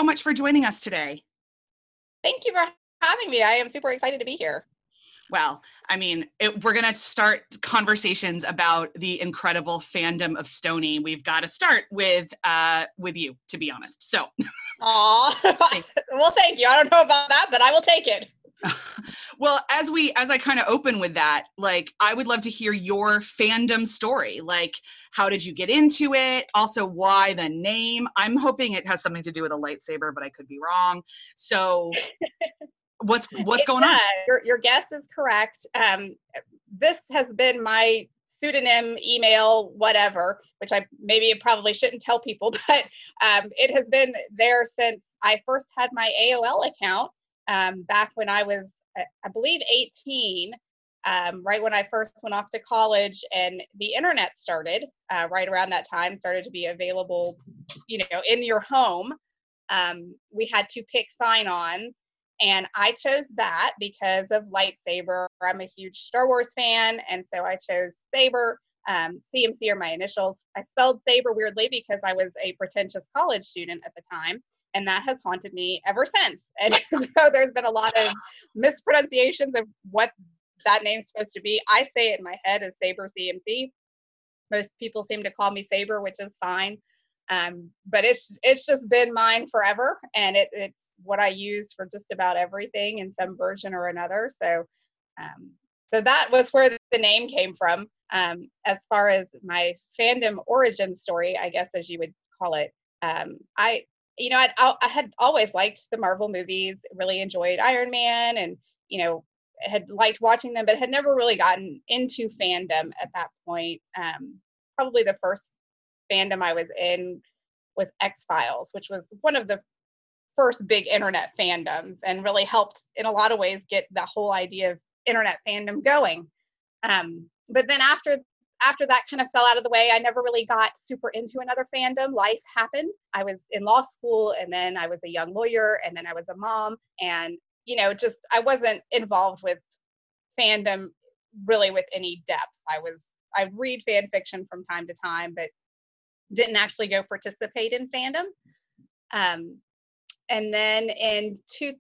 so much for joining us today. Thank you for having me. I am super excited to be here. Well, I mean, we're going to start conversations about the incredible fandom of Stony. We've got to start with you, to be honest. So, Aw, well, thank you. I don't know about that, but I will take it. Well, as I kind of open with that, like, I would love to hear your fandom story. Like, how did you get into it? Also, why the name? I'm hoping it has something to do with a lightsaber, but I could be wrong. So, what's going on? Your guess is correct. This has been my pseudonym, email, whatever, which I probably shouldn't tell people, but it has been there since I first had my AOL account back when I was, I believe, 18, right when I first went off to college, and the internet started right around that time, started to be available, in your home. We had to pick sign-ons. And I chose that because of lightsaber. I'm a huge Star Wars fan, and so I chose Saber. CMC are my initials. I spelled Saber weirdly because I was a pretentious college student at the time, and that has haunted me ever since. And so there's been a lot of mispronunciations of what that name's supposed to be. I say it in my head as Saber CMC. Most people seem to call me Saber, which is fine. But it's just been mine forever, and it's what I use for just about everything in some version or another. So that was where the name came from. As far as my fandom origin story, I guess, as you would call it, I had always liked the Marvel movies, really enjoyed Iron Man, and, had liked watching them, but had never really gotten into fandom at that point. Probably the first fandom I was in was X-Files, which was one of the first big internet fandoms, and really helped in a lot of ways get the whole idea of internet fandom going. But then after that kind of fell out of the way, I never really got super into another fandom. Life happened. I was in law school, and then I was a young lawyer, and then I was a mom, and I wasn't involved with fandom really with any depth. I read fan fiction from time to time, but didn't actually go participate in fandom. And then in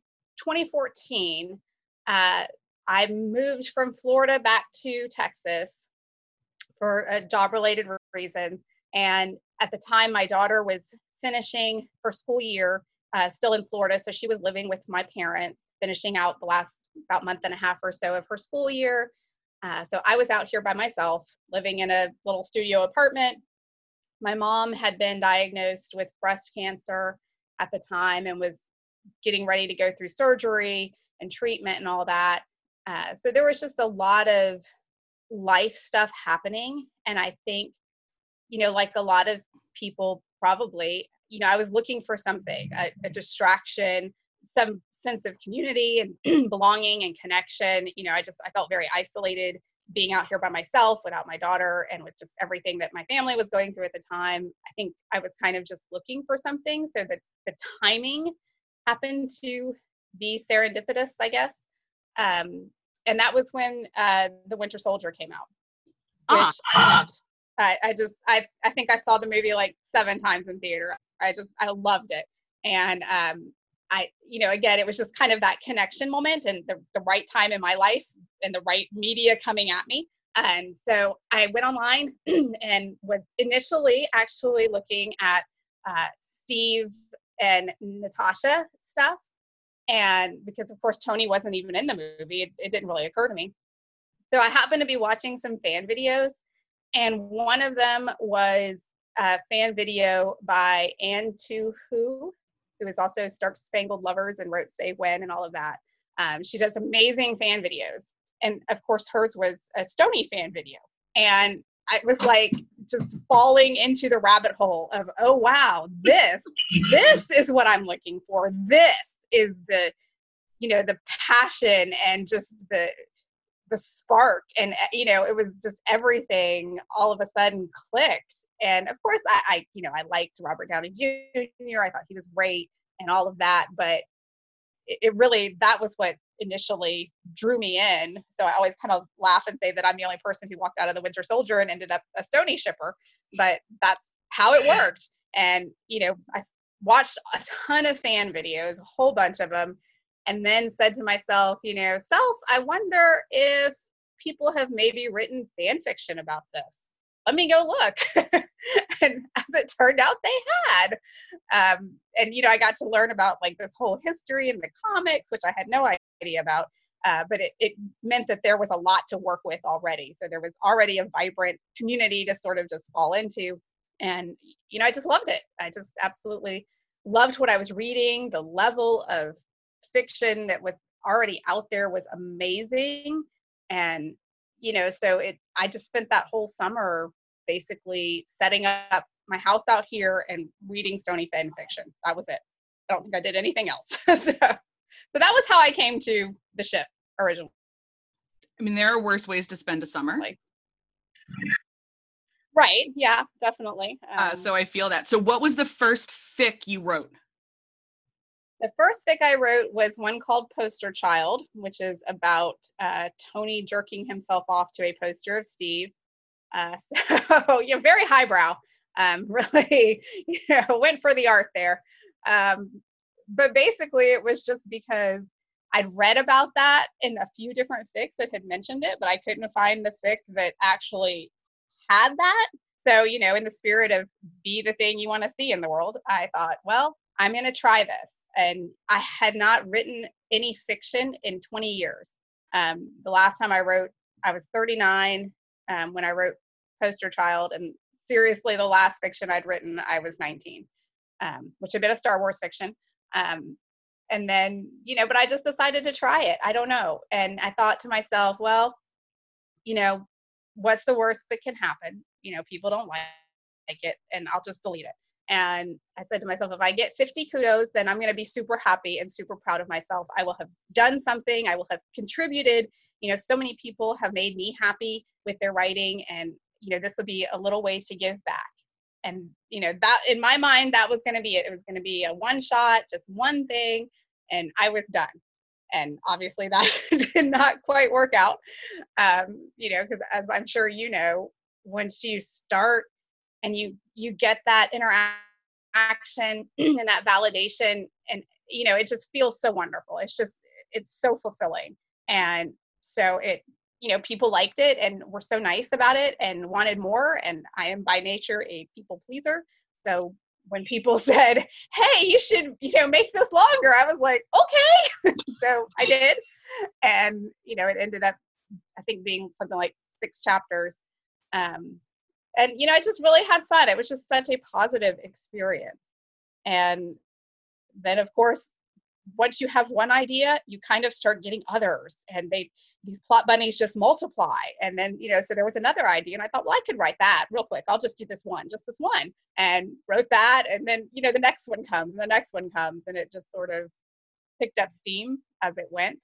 2014, I moved from Florida back to Texas for job-related reasons. And at the time, my daughter was finishing her school year, still in Florida. So she was living with my parents, finishing out the last about month and a half or so of her school year. So I was out here by myself, living in a little studio apartment. My mom had been diagnosed with breast cancer at the time and was getting ready to go through surgery and treatment and all that. So there was just a lot of life stuff happening. And I think, like a lot of people probably, I was looking for something, a distraction, some sense of community and belonging and connection. I felt very isolated being out here by myself without my daughter, and with just everything that my family was going through at the time. I think I was kind of just looking for something, so that the timing happened to be serendipitous, I guess. And that was when The Winter Soldier came out, which I loved. I think I saw the movie like 7 times in theater. I loved it. And again, it was just kind of that connection moment, and the right time in my life, and the right media coming at me. And so I went online and was initially actually looking at Steve and Natasha stuff. And because, of course, Tony wasn't even in the movie, it didn't really occur to me. So I happened to be watching some fan videos, and one of them was a fan video by Anne Tu Hu, who is also Star Spangled Lovers and wrote Say When and all of that. She does amazing fan videos. And of course, hers was a Stony fan video. And I was like just falling into the rabbit hole of, oh, wow, this is what I'm looking for. This is the passion and just the spark. And, it was just everything all of a sudden clicked. And of course, I liked Robert Downey Jr. I thought he was great and all of that, but it really, that was what initially drew me in. So I always kind of laugh and say that I'm the only person who walked out of The Winter Soldier and ended up a Stony shipper, but that's how it worked. And, I watched a ton of fan videos, a whole bunch of them, and then said to myself, I wonder if people have maybe written fan fiction about this. Let me go look. And as it turned out, they had. And I got to learn about like this whole history in the comics, which I had no idea about. But it meant that there was a lot to work with already. So there was already a vibrant community to sort of just fall into. And, I just loved it. I just absolutely loved what I was reading. The level of fiction that was already out there was amazing. And, I just spent that whole summer basically setting up my house out here and reading Stony fan fiction. That was it. I don't think I did anything else. So that was how I came to the ship originally. I mean, there are worse ways to spend a summer. Right. Yeah, definitely. So I feel that. So what was the first fic you wrote? The first fic I wrote was one called Poster Child, which is about Tony jerking himself off to a poster of Steve. So very highbrow. Really, went for the art there. But basically, it was just because I'd read about that in a few different fics that had mentioned it, but I couldn't find the fic that actually had that. So, in the spirit of be the thing you want to see in the world, I thought, well, I'm going to try this. And I had not written any fiction in 20 years. The last time I wrote, I was 39 when I wrote Poster Child. And seriously, the last fiction I'd written, I was 19, which had been a Star Wars fiction. And then, but I just decided to try it. I don't know. And I thought to myself, well, what's the worst that can happen? People don't like it, and I'll just delete it. And I said to myself, if I get 50 kudos, then I'm going to be super happy and super proud of myself. I will have done something. I will have contributed. So many people have made me happy with their writing, and, this will be a little way to give back. And, that in my mind, that was going to be it. It was going to be a one shot, just one thing, and I was done. And obviously that did not quite work out, because as I'm sure once you start and you get that interaction and that validation, and it just feels so wonderful. It's so fulfilling. And so people liked it and were so nice about it and wanted more. And I am by nature a people pleaser. So when people said, hey, you should, make this longer, I was like, okay. So I did. And, it ended up, I think, being something like 6 chapters. And, I just really had fun. It was just such a positive experience. And then, of course, once you have one idea, you kind of start getting others, and these plot bunnies just multiply. And then, so there was another idea, and I thought, well, I could write that real quick. I'll just do this one, and wrote that. And then, the next one comes, and the next one comes, and it just sort of picked up steam as it went.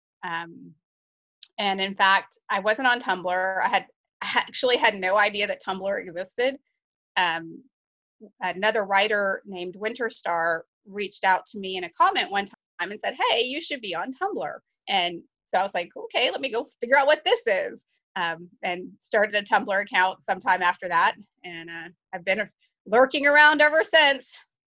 And in fact, I wasn't on Tumblr. I actually had no idea that Tumblr existed. Another writer named Winterstar reached out to me in a comment one time and said, hey, you should be on Tumblr. And so I was like, okay, let me go figure out what this is. And started a Tumblr account sometime after that. And I've been lurking around ever since.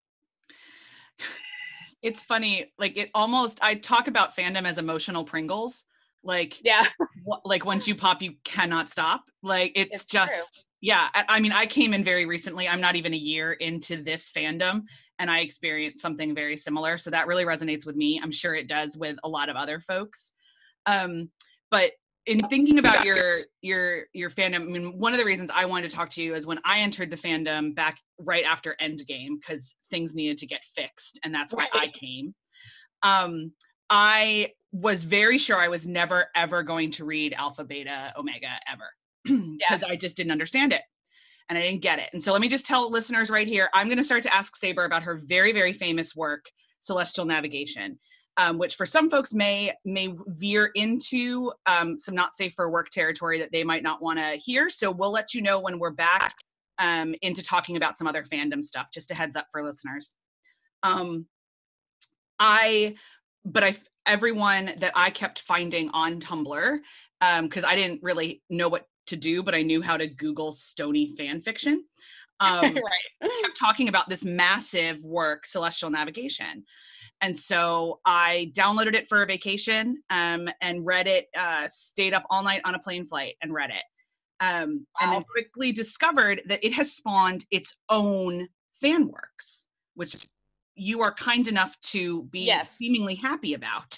It's funny, like I talk about fandom as emotional Pringles. Like, yeah, like once you pop, you cannot stop. Like, it's just, true. Yeah. I mean, I came in very recently. I'm not even a year into this fandom, and I experienced something very similar. So that really resonates with me. I'm sure it does with a lot of other folks. But in thinking about your fandom, I mean, one of the reasons I wanted to talk to you is when I entered the fandom back right after Endgame, because things needed to get fixed, and that's why I came. I was very sure I was never, ever going to read Alpha, Beta, Omega, ever, because I just didn't understand it, and I didn't get it. And so let me just tell listeners right here, I'm going to start to ask Saber about her very, very famous work, Celestial Navigation, which for some folks may veer into some not safe for work territory that they might not want to hear. So we'll let you know when we're back into talking about some other fandom stuff, just a heads up for listeners. Everyone that I kept finding on Tumblr, because I didn't really know what to do, but I knew how to Google Stony fan fiction. Right. kept talking about this massive work, Celestial Navigation. And so I downloaded it for a vacation and read it, stayed up all night on a plane flight and read it. And then quickly discovered that it has spawned its own fan works, which you are kind enough to be seemingly happy about.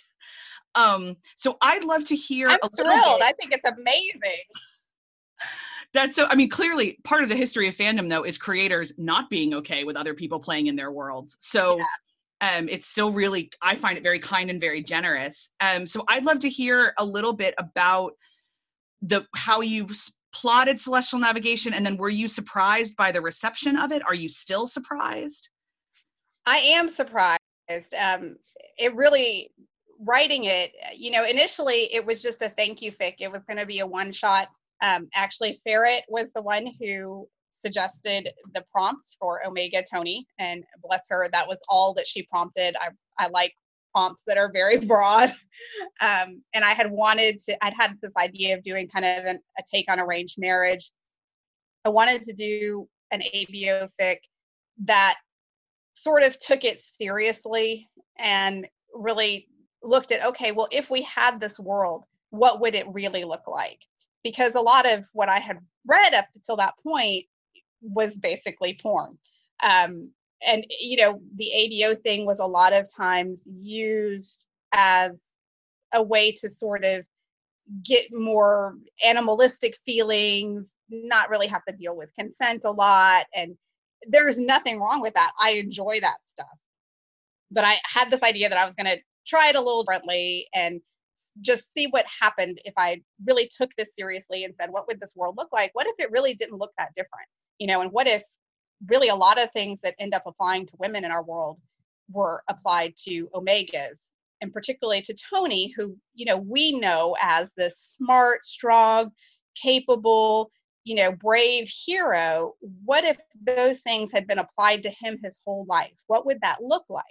So I'd love to hear I'm a little thrilled. bit. I think it's amazing. That's so, I mean, clearly part of the history of fandom, though, is creators not being okay with other people playing in their worlds. So it's still really, I find it very kind and very generous. So I'd love to hear a little bit about how you plotted Celestial Navigation, and then were you surprised by the reception of it? Are you still surprised? I am surprised. It really, writing it, initially it was just a thank you fic. It was going to be a one shot. Actually, Ferret was the one who suggested the prompts for Omega Tony, and bless her, that was all that she prompted. I like prompts that are very broad. And I'd had this idea of doing kind of a take on arranged marriage. I wanted to do an ABO fic that sort of took it seriously and really looked at, okay, well, if we had this world, what would it really look like? Because a lot of what I had read up until that point was basically porn. And, the ABO thing was a lot of times used as a way to sort of get more animalistic feelings, not really have to deal with consent a lot. And there's nothing wrong with that. I enjoy that stuff. But I had this idea that I was going to try it a little differently and just see what happened if I really took this seriously and said, what would this world look like? What if it really didn't look that different? And what if really a lot of things that end up applying to women in our world were applied to Omegas, and particularly to Tony, who, we know as the smart, strong, capable, brave hero. What if those things had been applied to him his whole life? What would that look like?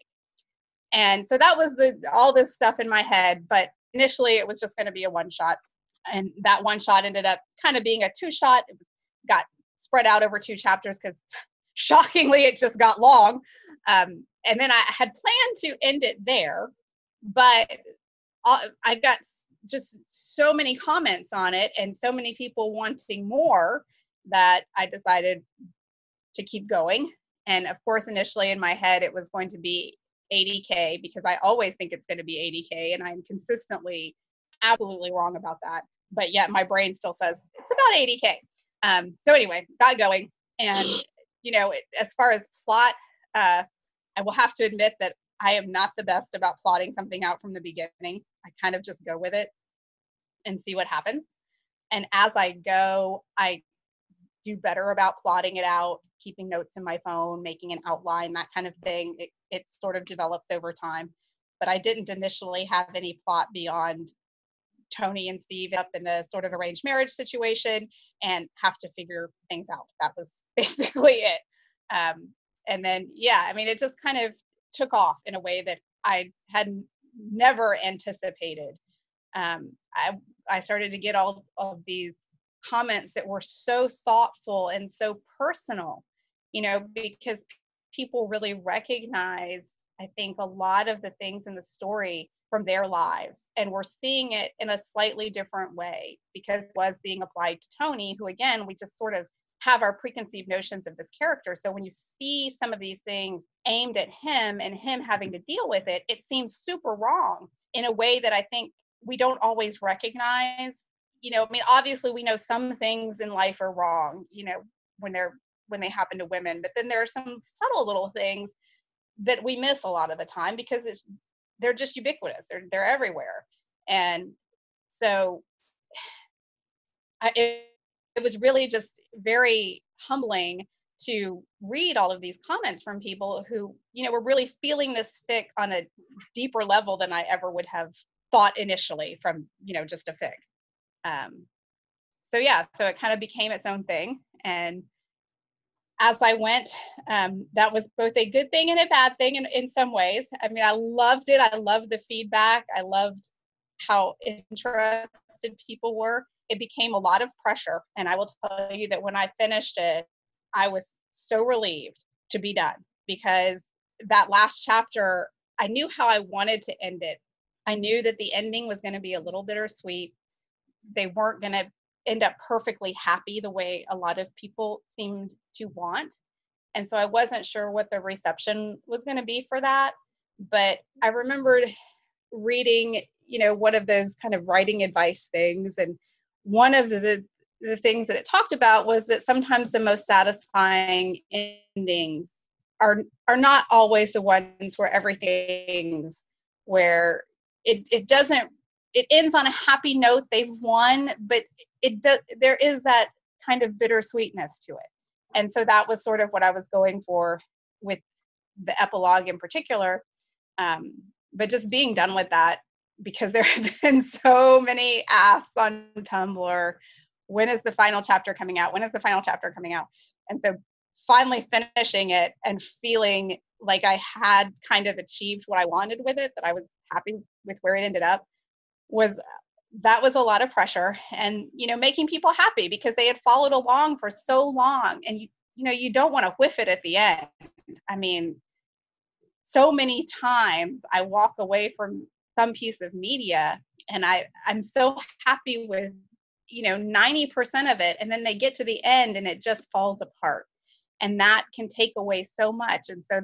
And so that was all this stuff in my head. But initially it was just going to be a one shot. And that one shot ended up kind of being a two shot. It got spread out over 2 chapters because shockingly it just got long. And then I had planned to end it there, but I got just so many comments on it and so many people wanting more that I decided to keep going. And of course, initially in my head, it was going to be 80K because I always think it's going to be 80K, and I'm consistently absolutely wrong about that. But yet my brain still says it's about 80K. So anyway, got going. And, as far as plot, I will have to admit that I am not the best about plotting something out from the beginning. I kind of just go with it and see what happens. And as I go, I do better about plotting it out, keeping notes in my phone, making an outline, that kind of thing. It sort of develops over time. But I didn't initially have any plot beyond Tony and Steve up in a sort of arranged marriage situation and have to figure things out. That was basically it. And then, it just kind of took off in a way that I had never anticipated. I started to get all of these comments that were so thoughtful and so personal, because people really recognized, I think, a lot of the things in the story from their lives, and we're seeing it in a slightly different way because it was being applied to Tony, who, again, we just sort of have our preconceived notions of this character. So when you see some of these things aimed at him and him having to deal with it, it seems super wrong in a way that I think we don't always recognize. Obviously we know some things in life are wrong, when they happen to women, but then there are some subtle little things that we miss a lot of the time because they're just ubiquitous. They're everywhere. And so it was really just very humbling to read all of these comments from people who, were really feeling this fic on a deeper level than I ever would have thought initially from, just a fic. So it kind of became its own thing. And as I went, that was both a good thing and a bad thing in some ways. I mean, I loved it. I loved the feedback. I loved how interested people were. It became a lot of pressure. And I will tell you that when I finished it, I was so relieved to be done, because that last chapter, I knew how I wanted to end it. I knew that the ending was going to be a little bittersweet. They weren't going to end up perfectly happy the way a lot of people seemed to want. And so I wasn't sure what the reception was going to be for that. But I remembered reading, one of those kind of writing advice things. And one of the things that it talked about was that sometimes the most satisfying endings are not always the ones where everything's, where it doesn't, it ends on a happy note, they've won, but there is that kind of bittersweetness to it. And so that was sort of what I was going for with the epilogue in particular. But just being done with that, because there have been so many asks on Tumblr, when is the final chapter coming out? When is the final chapter coming out? And so finally finishing it and feeling like I had kind of achieved what I wanted with it, that I was happy with where it ended up, that was a lot of pressure. And, making people happy because they had followed along for so long, and you don't want to whiff it at the end. I mean, so many times I walk away from some piece of media and I'm so happy with, 90% of it. And then they get to the end and it just falls apart. And that can take away so much. And so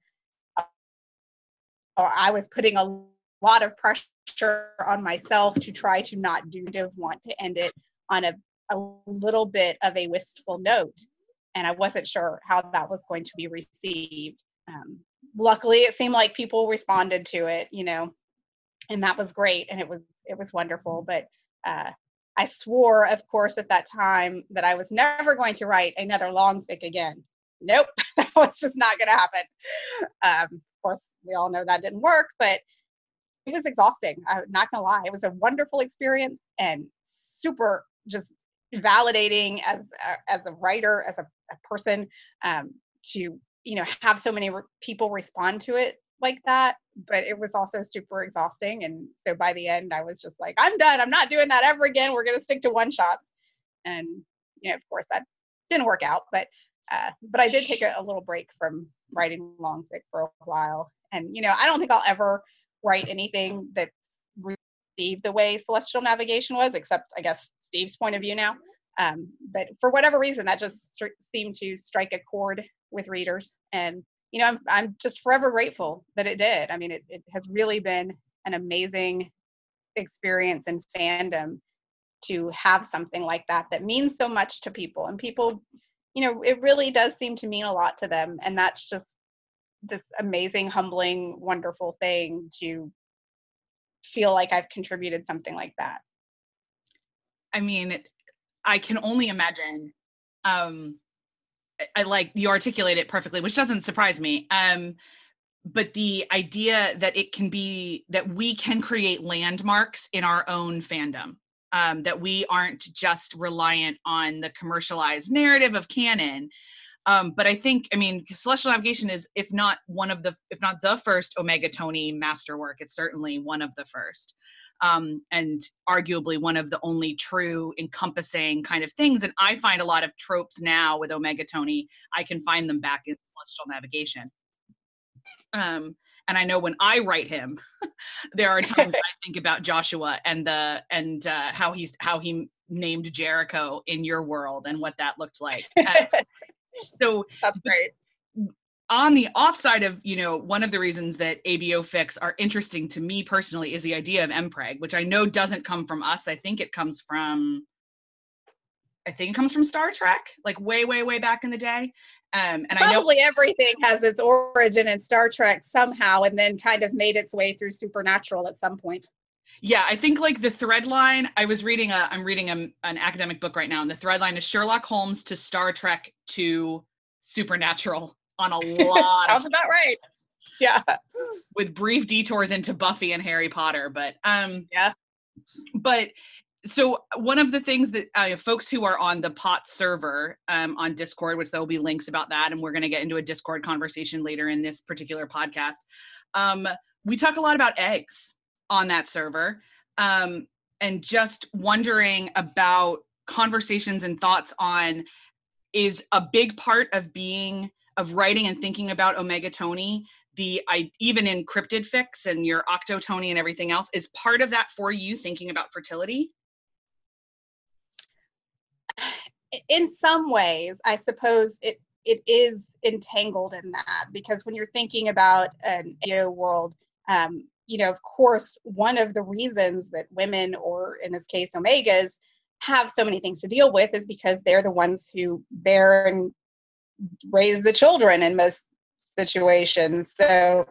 I was putting a lot of pressure on myself to try to not want to end it on a little bit of a wistful note. And I wasn't sure how that was going to be received. Luckily, it seemed like people responded to it, and that was great. And it was wonderful. But I swore, of course, at that time that I was never going to write another long fic again. Nope, that was just not going to happen. Of course, we all know that didn't work, but it was exhausting. I'm not going to lie. It was a wonderful experience and super just validating as a writer, as a person, to have so many people respond to it like that. But it was also super exhausting. And so by the end, I was just like, I'm done. I'm not doing that ever again. We're going to stick to one shots. And of course, that didn't work out. But I did take a little break from writing long fic for a while. And I don't think I'll ever write anything that's received the way Celestial Navigation was, except I guess Steve's point of view now. But for whatever reason, that just seemed to strike a chord with readers. And, I'm just forever grateful that it did. I mean, it has really been an amazing experience in fandom to have something like that means so much to people. And people, it really does seem to mean a lot to them. And that's just this amazing, humbling, wonderful thing to feel like I've contributed something like that. I mean, I can only imagine. I like you articulate it perfectly, which doesn't surprise me. But the idea that it can be that we can create landmarks in our own fandom, that we aren't just reliant on the commercialized narrative of canon. But I think, Celestial Navigation is, if not the first Omega Tony masterwork, it's certainly one of the first. And arguably one of the only true encompassing kind of things. And I find a lot of tropes now with Omega Tony, I can find them back in Celestial Navigation. And I know when I write him, there are times I think about Joshua and how he named Jericho in your world and what that looked like. So that's great. On the offside of, one of the reasons that ABO fics are interesting to me personally is the idea of MPreg, which I know doesn't come from us. I think it comes from Star Trek, like way, way, way back in the day. And probably everything has its origin in Star Trek somehow, and then kind of made its way through Supernatural at some point. Yeah, I think like the thread line, I'm reading an academic book right now, and the thread line is Sherlock Holmes to Star Trek to Supernatural on a lot Sounds about right. Yeah. With brief detours into Buffy and Harry Potter. But yeah. But so one of the things that folks who are on the POT server on Discord, which there will be links about that, and we're going to get into a Discord conversation later in this particular podcast, we talk a lot about eggs on that server, and just wondering about conversations and thoughts on is a big part of writing and thinking about Omega Tony. Even in Cryptid Fix and your Octotony and everything else, is part of that for you thinking about fertility? In some ways, I suppose it is entangled in that, because when you're thinking about an AO world, of course, one of the reasons that women, or in this case, Omegas, have so many things to deal with is because they're the ones who bear and raise the children in most situations. So,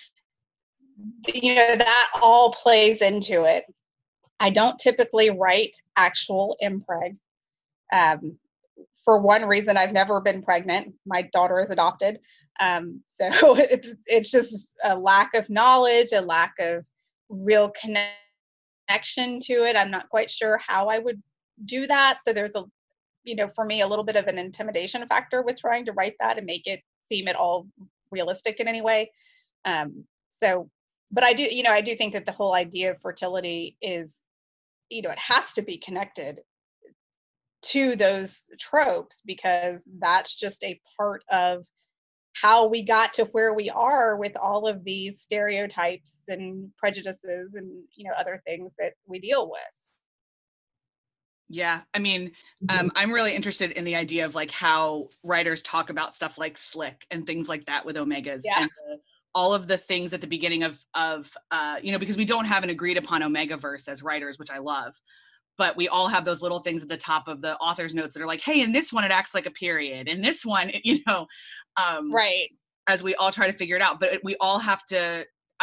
that all plays into it. I don't typically write actual impreg. For one reason, I've never been pregnant. My daughter is adopted. So it's just a lack of knowledge, a lack of real connection to it. I'm not quite sure how I would do that. So there's for me, a little bit of an intimidation factor with trying to write that and make it seem at all realistic in any way. But I do think that the whole idea of fertility is, it has to be connected to those tropes, because that's just a part of how we got to where we are with all of these stereotypes and prejudices and other things that we deal with. Yeah, I mean, I'm really interested in the idea of like how writers talk about stuff like slick and things like that with Omegas. Yeah. And all of the things at the beginning of because we don't have an agreed upon Omegaverse as writers, which I love, but we all have those little things at the top of the author's notes that are like, hey, in this one, it acts like a period. In this one, right. As we all try to figure it out, but we all have to,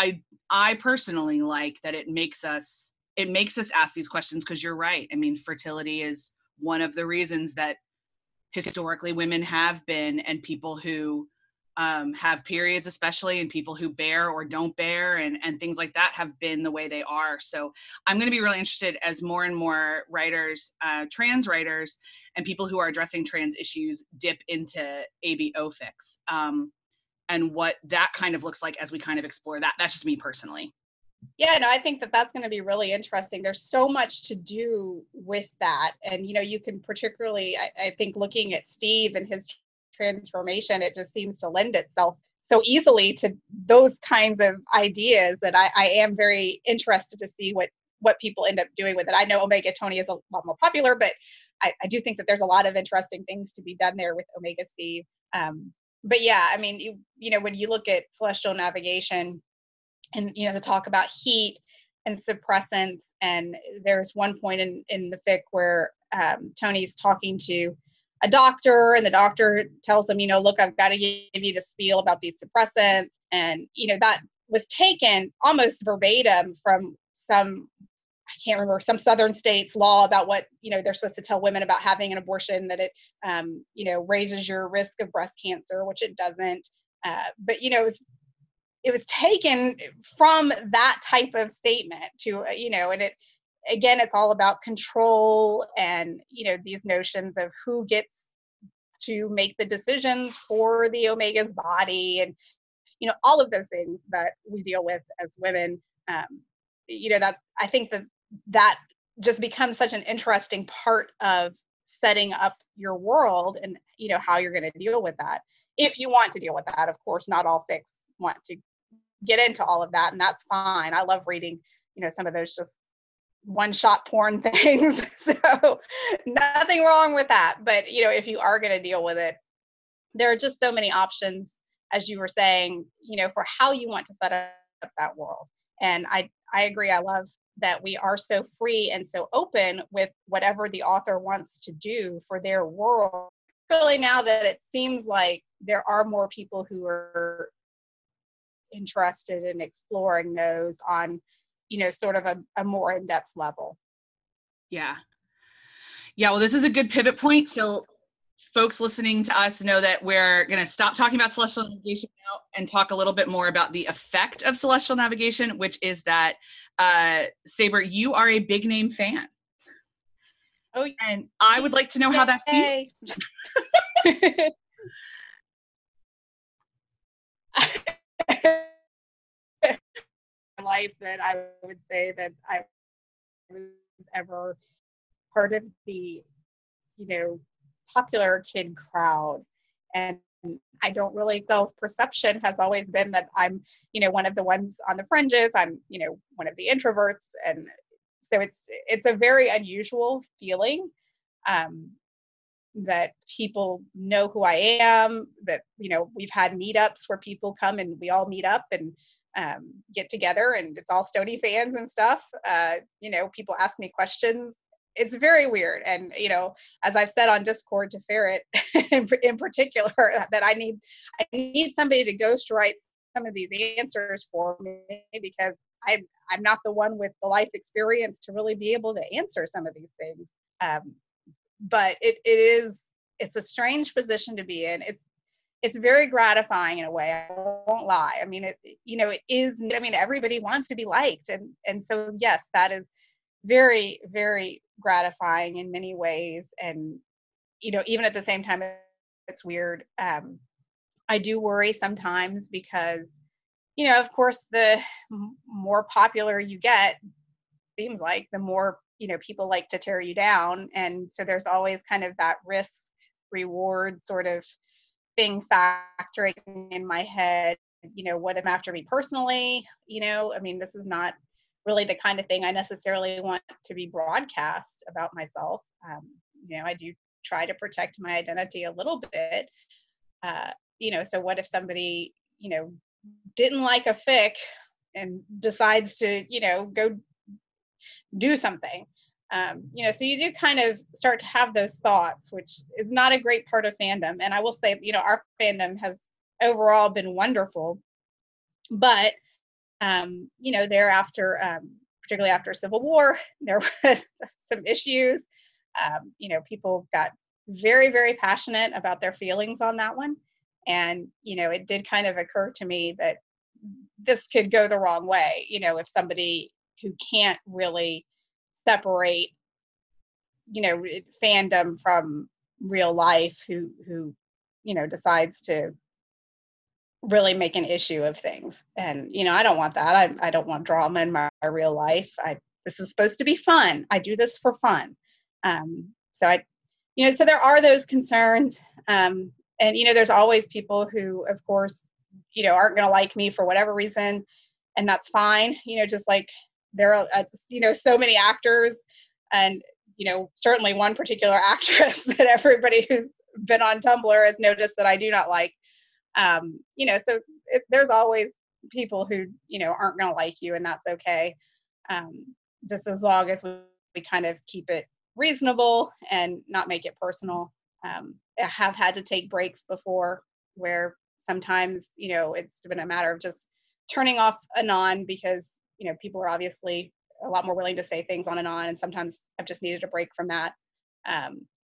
I personally like that it makes us ask these questions, because you're right. I mean, fertility is one of the reasons that historically women have been, and people who have periods especially, and people who bear or don't bear and things like that have been the way they are. So I'm going to be really interested as more and more writers, trans writers, and people who are addressing trans issues dip into ABO Fix, and what that kind of looks like as we kind of explore that. That's just me personally. Yeah, no, I think that that's going to be really interesting. There's so much to do with that. And, you can particularly, I think, looking at Steve and his transformation, it just seems to lend itself so easily to those kinds of ideas that I am very interested to see what people end up doing with it. I know Omega Tony is a lot more popular, but I do think that there's a lot of interesting things to be done there with Omega Steve. But yeah, I mean, when you look at celestial navigation, and to talk about heat and suppressants, and there's one point in the fic where Tony's talking to a doctor, and the doctor tells him, look, I've got to give you the spiel about these suppressants, and that was taken almost verbatim from I can't remember, some southern states law about what they're supposed to tell women about having an abortion, that it raises your risk of breast cancer, which it doesn't, but it was taken from that type of statement to, and it's all about control and, these notions of who gets to make the decisions for the Omega's body, and, all of those things that we deal with as women. That I think that just becomes such an interesting part of setting up your world, and, how you're going to deal with that. If you want to deal with that, of course, not all fics want to get into all of that, and that's fine. I love reading, some of those just one-shot porn things. So nothing wrong with that. But, if you are going to deal with it, there are just so many options, as you were saying, for how you want to set up that world. And I agree. I love that we are so free and so open with whatever the author wants to do for their world. Really, now that it seems like there are more people who are interested in exploring those on, sort of a more in-depth level. Yeah. Well, this is a good pivot point. So folks listening to us know that we're going to stop talking about celestial navigation now and talk a little bit more about the effect of celestial navigation, which is that, Saber, you are a big name fan. Oh, and I would like to know how that feels. Life that I would say that I was ever part of the, popular kid crowd. And I don't really, self-perception has always been that I'm, one of the ones on the fringes. I'm, one of the introverts. And so it's a very unusual feeling, that people know who I am, that, we've had meetups where people come and we all meet up and get together, and it's all Stony fans and stuff. People ask me questions. It's very weird. And, as I've said on Discord to Ferret in particular, that I need somebody to ghostwrite some of these answers for me, because I'm not the one with the life experience to really be able to answer some of these things. But it's a strange position to be in. It's very gratifying in a way. I won't lie. I mean, it is, everybody wants to be liked. And so, yes, that is very, very gratifying in many ways. And, even at the same time, it's weird. I do worry sometimes because, of course, the more popular you get, seems like the more, people like to tear you down. And so there's always kind of that risk reward sort of thing factoring in my head. What if after me personally? This is not really the kind of thing I necessarily want to be broadcast about myself. I do try to protect my identity a little bit. So what if somebody, didn't like a fic and decides to, go do something? So you do kind of start to have those thoughts, which is not a great part of fandom. And I will say, our fandom has overall been wonderful, but, thereafter, particularly after Civil War, there was some issues. People got very, very passionate about their feelings on that one. And, it did kind of occur to me that this could go the wrong way, if somebody who can't really separate, fandom from real life, who decides to really make an issue of things. And, I don't want that. I don't want drama in my real life. This is supposed to be fun. I do this for fun. So there are those concerns. And, there's always people who, of course, aren't going to like me for whatever reason. And that's fine. Just like there are, so many actors, and, certainly one particular actress that everybody who's been on Tumblr has noticed that I do not like. So there's always people who, aren't going to like you, and that's okay. Just as long as we kind of keep it reasonable and not make it personal. I have had to take breaks before where sometimes, it's been a matter of just turning off Anon because, people are obviously a lot more willing to say things on Anon, and sometimes I've just needed a break from that. I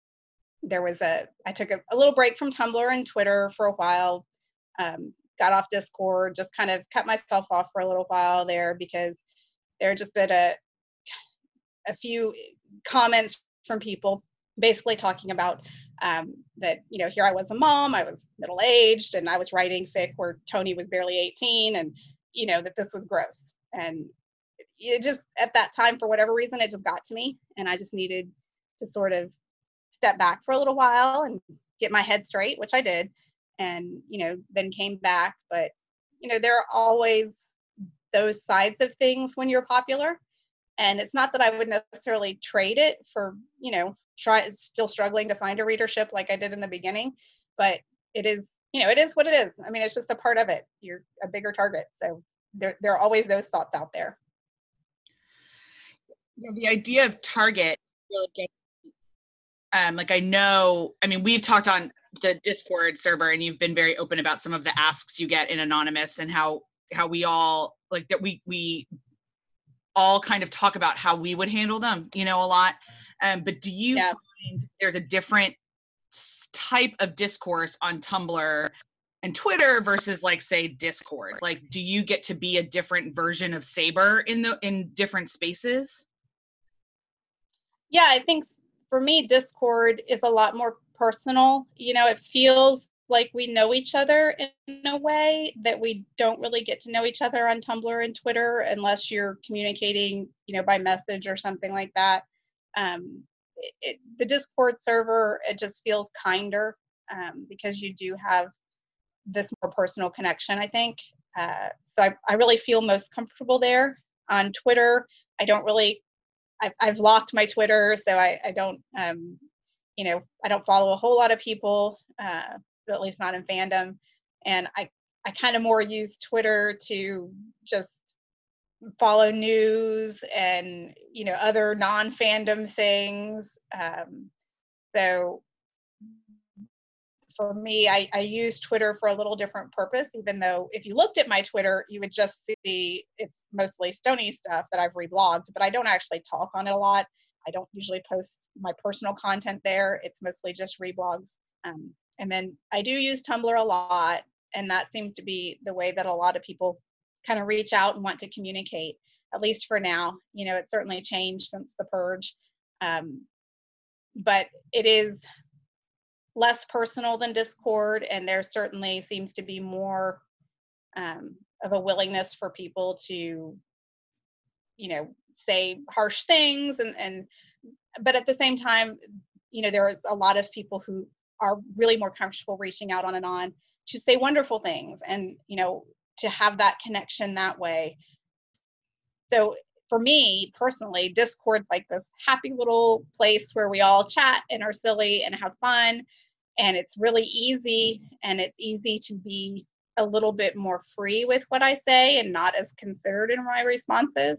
took a little break from Tumblr and Twitter for a while, got off Discord, just kind of cut myself off for a little while there because there had just been a few comments from people basically talking about that, here I was a mom, I was middle-aged, and I was writing fic where Tony was barely 18, and, that this was gross. And it just, at that time, for whatever reason, it just got to me, and I just needed to sort of step back for a little while and get my head straight, which I did, and, then came back. But, there are always those sides of things when you're popular. And it's not that I would necessarily trade it for, still struggling to find a readership like I did in the beginning, but it is, it is what it is. I mean, it's just a part of it. You're a bigger target. So there are always those thoughts out there. Yeah, the idea of target really gets, we've talked on the Discord server, and you've been very open about some of the asks you get in Anonymous, and how we all like that we all kind of talk about how we would handle them, a lot. But do you find there's a different type of discourse on Tumblr and Twitter versus, like, say, Discord? Like, do you get to be a different version of Saber in different spaces? Yeah, I think for me, Discord is a lot more personal. It feels like we know each other in a way that we don't really get to know each other on Tumblr and Twitter unless you're communicating, by message or something like that. the Discord server, it just feels kinder, because you do have this more personal connection, I think. So I really feel most comfortable there. On Twitter, I don't really, I've locked my Twitter, so I don't, I don't follow a whole lot of people, at least not in fandom. And I kind of more use Twitter to just follow news and, other non-fandom things. So for me, I use Twitter for a little different purpose, even though if you looked at my Twitter, you would just see it's mostly Stony stuff that I've reblogged, but I don't actually talk on it a lot. I don't usually post my personal content there. It's mostly just reblogs. And then I do use Tumblr a lot, and that seems to be the way that a lot of people kind of reach out and want to communicate, at least for now. It's certainly changed since the purge. But it is less personal than Discord, and there certainly seems to be more of a willingness for people to, say harsh things, but at the same time, there is a lot of people who are really more comfortable reaching out on to say wonderful things, and to have that connection that way. So for me personally, Discord's like this happy little place where we all chat and are silly and have fun. And it's really easy, and it's easy to be a little bit more free with what I say and not as considered in my responses.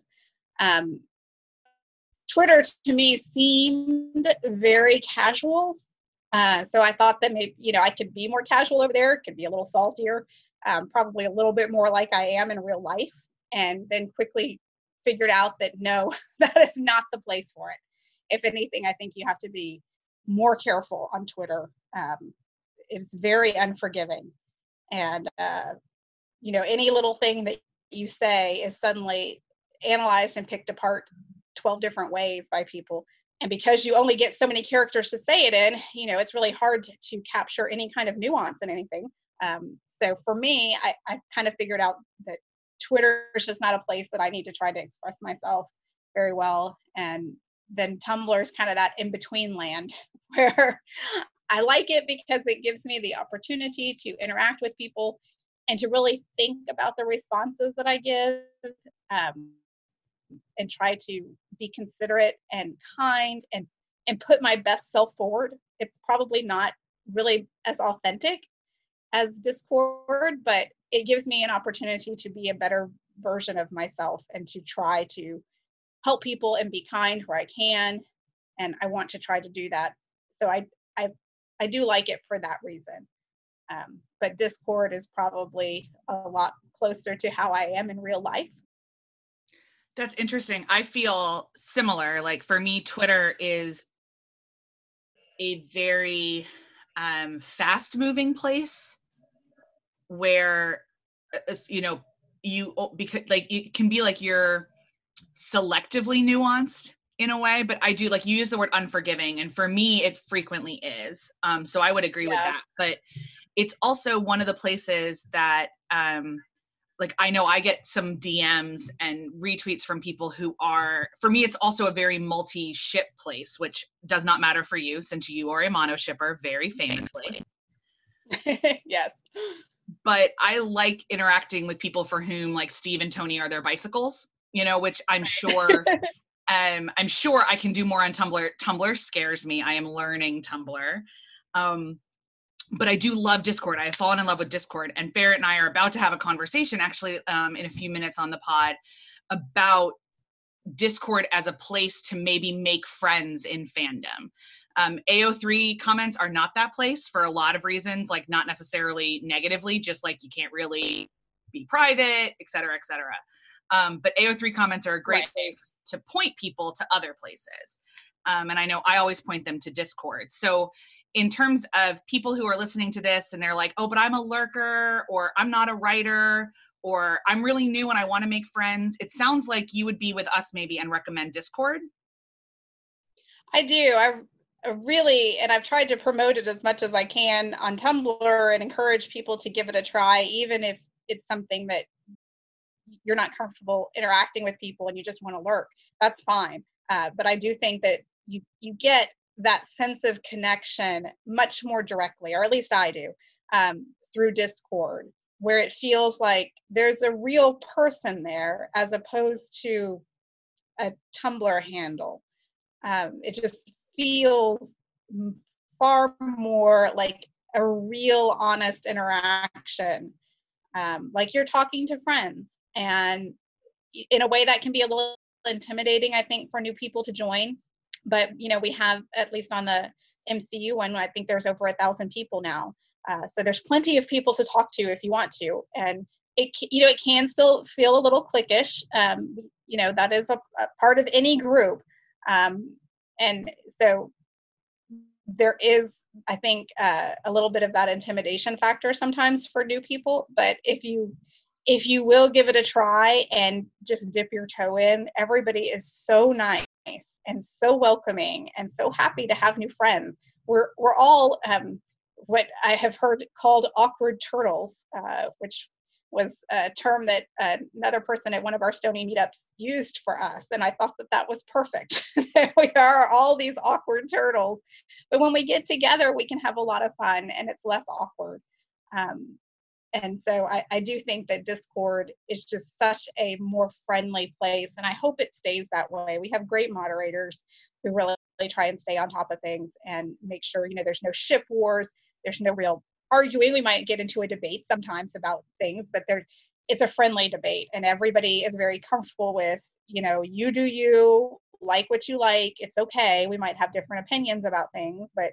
Twitter to me seemed very casual. So I thought that maybe, I could be more casual over there, could be a little saltier, probably a little bit more like I am in real life, and then quickly figured out that no, that is not the place for it. If anything, I think you have to be more careful on Twitter. It's very unforgiving, and any little thing that you say is suddenly analyzed and picked apart 12 different ways by people. And because you only get so many characters to say it in, it's really hard to capture any kind of nuance in anything. So for me, I kind of figured out that Twitter is just not a place that I need to try to express myself very well. And then Tumblr is kind of that in-between land where I like it because it gives me the opportunity to interact with people and to really think about the responses that I give, and try to be considerate and kind and put my best self forward. It's probably not really as authentic as Discord, but it gives me an opportunity to be a better version of myself and to try to help people and be kind where I can. And I want to try to do that. So I do like it for that reason. But Discord is probably a lot closer to how I am in real life. That's interesting. I feel similar. Like for me, Twitter is a very fast moving place where, because like it can be like you're selectively nuanced in a way, but I do, like, you use the word unforgiving, and for me it frequently is. So I would agree with that. But it's also one of the places that like I know I get some DMs and retweets from people who are, for me it's also a very multi-ship place, which does not matter for you since you are a mono shipper very famously. Yes. But I like interacting with people for whom like Steve and Tony are their bicycles, which I'm sure I'm sure I can do more on Tumblr. Tumblr scares me. I am learning Tumblr. But I do love Discord. I have fallen in love with Discord, and Ferret and I are about to have a conversation actually in a few minutes on the pod about Discord as a place to maybe make friends in fandom. AO3 comments are not that place for a lot of reasons, like not necessarily negatively, just like you can't really be private, et cetera, et cetera. But AO3 comments are a great place to point people to other places. And I know I always point them to Discord. So in terms of people who are listening to this and they're like, oh, but I'm a lurker, or I'm not a writer, or I'm really new and I want to make friends, it sounds like you would be with us maybe and recommend Discord. I do. I really, and I've tried to promote it as much as I can on Tumblr and encourage people to give it a try, even if it's something that you're not comfortable interacting with people and you just want to lurk. That's fine. But I do think that you get that sense of connection much more directly, or at least I do, through Discord, where it feels like there's a real person there as opposed to a Tumblr handle. It just feels far more like a real honest interaction, like you're talking to friends, and in a way that can be a little intimidating, I think, for new people to join. But we have, at least on the MCU one, I think there's over 1,000 people now, so there's plenty of people to talk to if you want to. And it can still feel a little cliquish. That is a part of any group, and so there is, I think, a little bit of that intimidation factor sometimes for new people. But if you will give it a try and just dip your toe in, everybody is so nice and so welcoming and so happy to have new friends. We're all what I have heard called awkward turtles, which was a term that another person at one of our Stony meetups used for us. And I thought that was perfect. We are all these awkward turtles, but when we get together, we can have a lot of fun and it's less awkward. And so I do think that Discord is just such a more friendly place, and I hope it stays that way. We have great moderators who really try and stay on top of things and make sure, there's no ship wars, there's no real arguing. We might get into a debate sometimes about things, but it's a friendly debate, and everybody is very comfortable with, you do you, like what you like, it's okay. We might have different opinions about things, but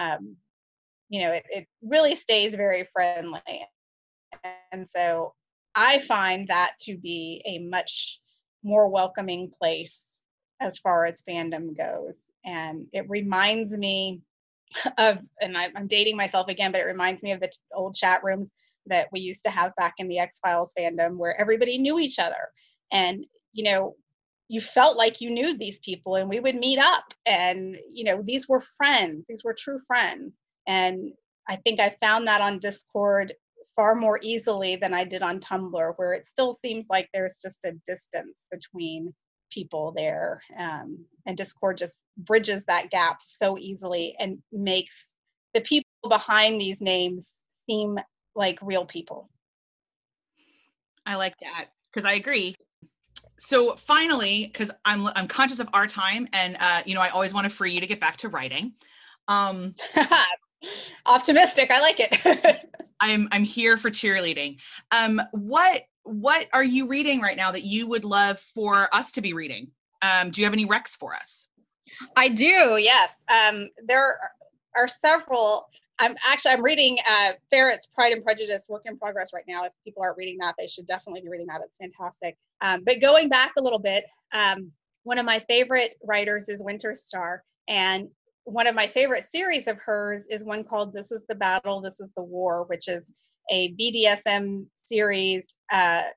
it really stays very friendly. And so I find that to be a much more welcoming place as far as fandom goes. And it reminds me of, and I'm dating myself again, but it reminds me of the old chat rooms that we used to have back in the X-Files fandom, where everybody knew each other. And, you felt like you knew these people, and we would meet up, and, these were friends. These were true friends. And I think I found that on Discord far more easily than I did on Tumblr, where it still seems like there's just a distance between people there. And Discord just bridges that gap so easily and makes the people behind these names seem like real people. I like that, because I agree. So finally, because I'm conscious of our time, and I always want to free you to get back to writing. Optimistic, I like it. I'm here for cheerleading. What are you reading right now that you would love for us to be reading? Do you have any recs for us? I do, yes. There are several. I'm reading Ferret's Pride and Prejudice, work in progress right now. If people aren't reading that, they should definitely be reading that. It's fantastic. But going back a little bit, one of my favorite writers is Winter Star, and one of my favorite series of hers is one called This Is the Battle, This Is the War, which is a BDSM series that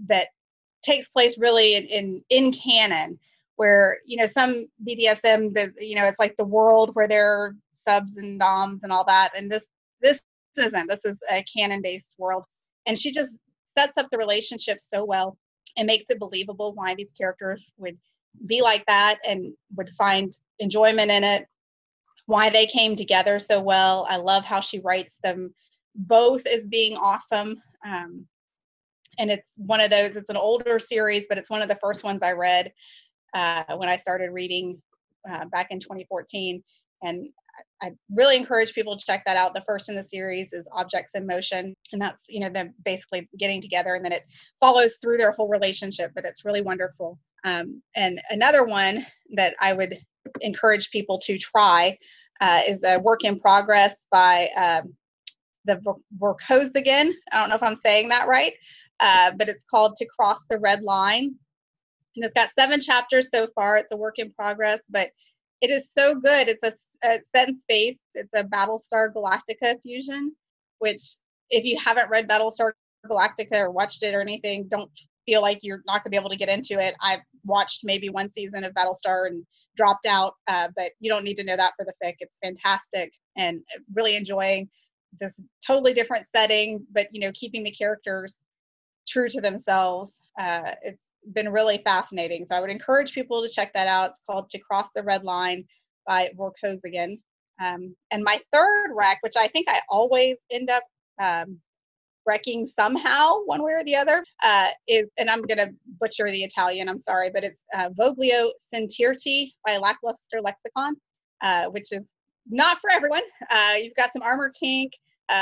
takes place really in canon, where, some BDSM, it's like the world where there are subs and doms and all that. And this isn't. This is a canon-based world. And she just sets up the relationship so well and makes it believable why these characters would be like that and would find enjoyment in it, why they came together so well. I love how she writes them both as being awesome. And it's one of those, it's an older series, but it's one of the first ones I read when I started reading back in 2014. And I really encourage people to check that out. The first in the series is Objects in Motion. And that's, them basically getting together, and then it follows through their whole relationship, but it's really wonderful. And another one that I would encourage people to try is a work in progress by the Vorkosigan. I don't know if I'm saying that right, but it's called To Cross the Red Line. And it's got 7 chapters so far. It's a work in progress, but it is so good. It's a set in space. It's a Battlestar Galactica fusion, which, if you haven't read Battlestar Galactica or watched it or anything, don't feel like you're not going to be able to get into it. I've watched maybe one season of Battlestar and dropped out, but you don't need to know that for the fic. It's fantastic, and really enjoying this totally different setting, but keeping the characters true to themselves. been really fascinating. So I would encourage people to check that out. It's called To Cross the Red Line by Vorkosigan. And my third wreck, which I think I always end up wrecking somehow, one way or the other, is, and I'm going to butcher the Italian, I'm sorry, but it's Voglio Sentirti by Lackluster Lexicon, which is not for everyone. You've got some Armor Kink,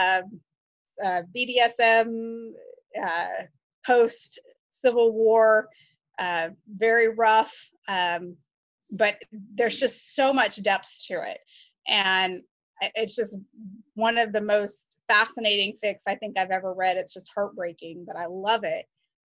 BDSM, post Civil War, very rough, but there's just so much depth to it. And it's just one of the most fascinating fics I think I've ever read. It's just heartbreaking, but I love it.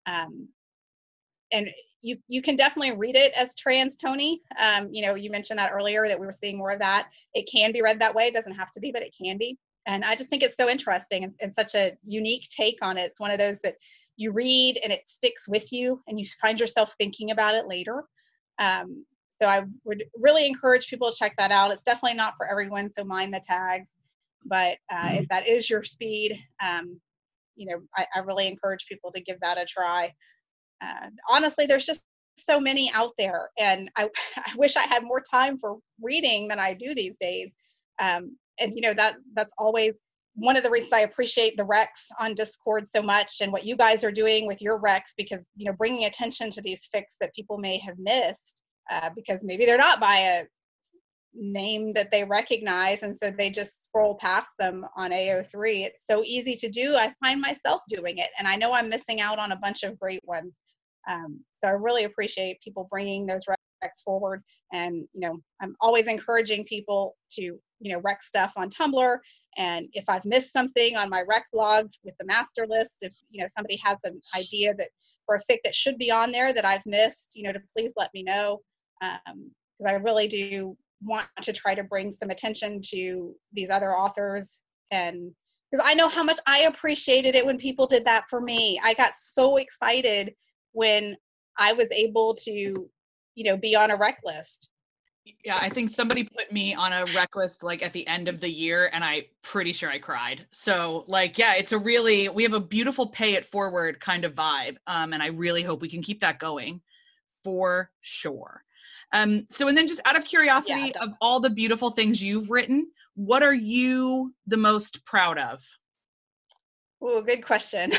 And you can definitely read it as trans Tony. You mentioned that earlier, that we were seeing more of that. It can be read that way. It doesn't have to be, but it can be. And I just think it's so interesting and such a unique take on it. It's one of those that you read and it sticks with you and you find yourself thinking about it later. So I would really encourage people to check that out. It's definitely not for everyone, so mind the tags. But if that is your speed, I really encourage people to give that a try. Honestly, there's just so many out there, and I wish I had more time for reading than I do these days. That's always one of the reasons I appreciate the Recs on Discord so much, and what you guys are doing with your Recs, because bringing attention to these fics that people may have missed, because maybe they're not by a name that they recognize, and so they just scroll past them on AO3. It's so easy to do. I find myself doing it, and I know I'm missing out on a bunch of great ones. So I really appreciate people bringing those Recs forward. And I'm always encouraging people to rec stuff on Tumblr, and if I've missed something on my rec blog with the master list, if somebody has an idea that for a fic that should be on there that I've missed, to please let me know, because I really do want to try to bring some attention to these other authors, and because I know how much I appreciated it when people did that for me. I got so excited when I was able to be on a rec list. Yeah, I think somebody put me on a rec list like at the end of the year, and I'm pretty sure I cried. So it's we have a beautiful pay it forward kind of vibe. And I really hope we can keep that going for sure. And then just out of curiosity, of all the beautiful things you've written, what are you the most proud of? Oh, good question.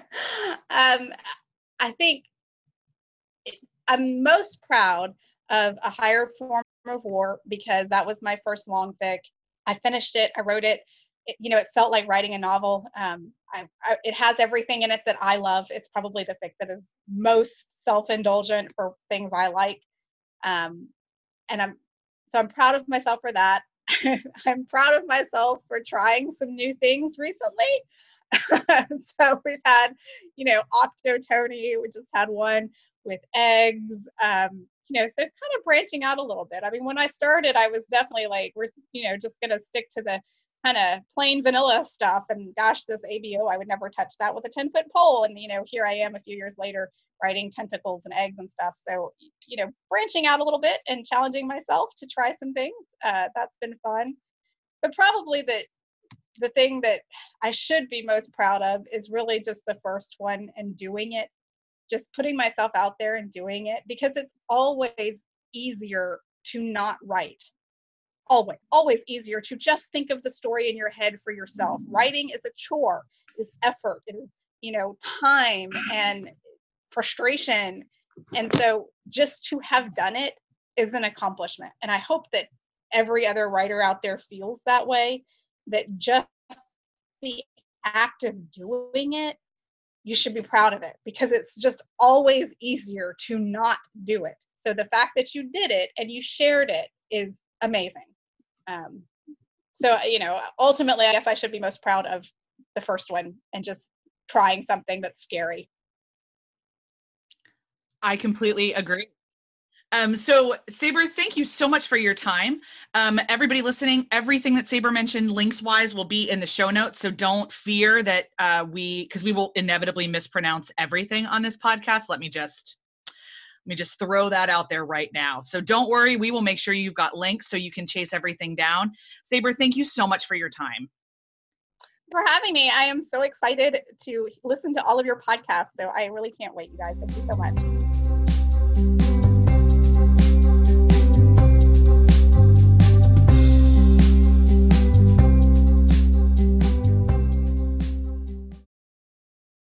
I think I'm most proud of A Higher Form of War, because that was my first long fic. I finished it. I wrote it. It felt like writing a novel. It has everything in it that I love. It's probably the fic that is most self-indulgent for things I like. And I'm proud of myself for that. I'm proud of myself for trying some new things recently. So we've had, Octo Tony, we just had one with eggs, so kind of branching out a little bit. I mean, when I started, I was definitely like, we're, just going to stick to the kind of plain vanilla stuff. And gosh, this ABO, I would never touch that with a 10-foot pole. And, here I am a few years later writing tentacles and eggs and stuff. So, branching out a little bit and challenging myself to try some things. That's been fun. But probably the thing that I should be most proud of is really just the first one and doing it, just putting myself out there and doing it, because it's always easier to not write. Always easier to just think of the story in your head for yourself. Writing is a chore, is effort, it is, time and frustration. And so just to have done it is an accomplishment. And I hope that every other writer out there feels that way, that just the act of doing it, you should be proud of it, because it's just always easier to not do it. So the fact that you did it and you shared it is amazing. So, ultimately, I guess I should be most proud of the first one and just trying something that's scary. I completely agree. So Saber, thank you so much for your time. Everybody listening, everything that Saber mentioned links wise will be in the show notes. So don't fear that because we will inevitably mispronounce everything on this podcast. Let me just throw that out there right now. So don't worry, we will make sure you've got links so you can chase everything down. Saber, thank you so much for your time. For having me. I am so excited to listen to all of your podcasts. So I really can't wait, you guys. Thank you so much.